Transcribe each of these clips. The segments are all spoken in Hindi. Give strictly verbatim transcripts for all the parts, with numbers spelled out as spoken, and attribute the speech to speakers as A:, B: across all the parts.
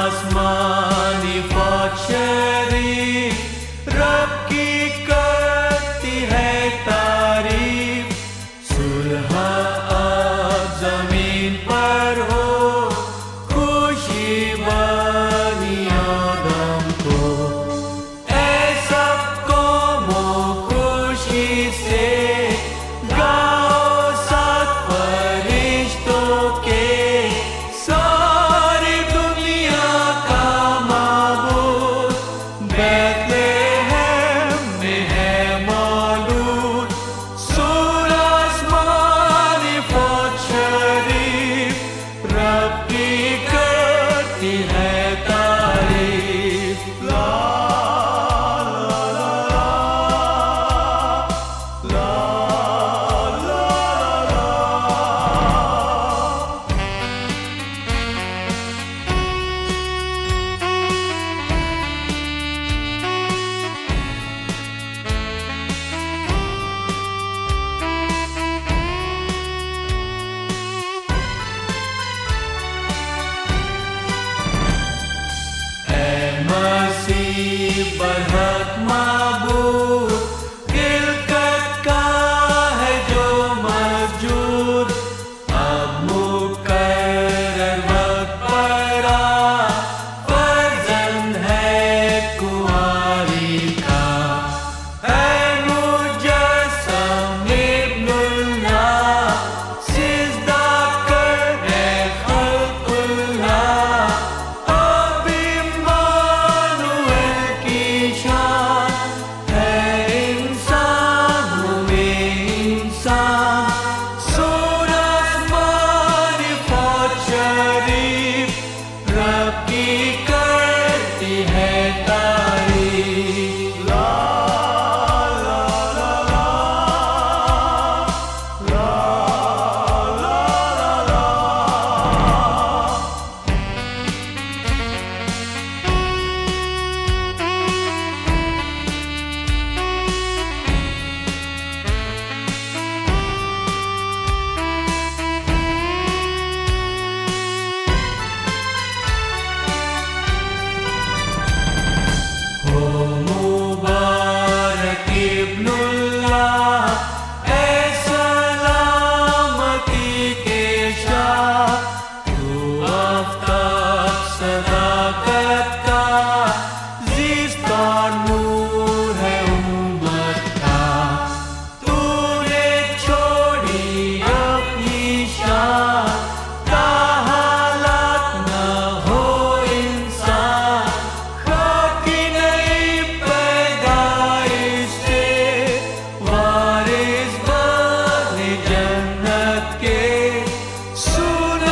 A: आसमानी फौज शरीफ रब की करती है तारीफ। सुलह अब जमीन पर हो, खुशी बनी आदम को। ऐ सब कौमों खुशी से गाओ साथ फरिश्तों के। सारी दुनिया का माबूद बैतलहम में है मौलूद। सूरह आसमानी फौज शरीफ रब की करती है तारीफ। ला ला ला ला ला ला ला। ऐ मसीह बरहक माबूद, खिलकत का है जो मौजूद। अब मुकर्रर वक्त पर आ, फर्जंद है कुंवारी का। है मुजस्सम इब्नुल्लाह, सिजदा कर है खल्कुल्लाह। अब इम्मानुएल की शान है इंसानों में इंसान। सूरह आसमानी फौज शरीफ रब की करती है तारीफ। ला ला ला ला ला ला ला ला। हो मुबारक इब्नुल्लाह, ऐ सलामती के शाह। तू आफ़ताब सदाकत का, ज़िस्त और नूर है उम्मत का। तूने छोड़ी अपनी शान, ताहालत न हो इंसान। खाकी नई पैदाइश से वारिस बने जन्नत के। सुन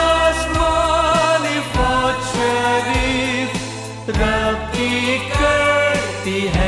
A: आसमानी फौज शरीफ रब की करती है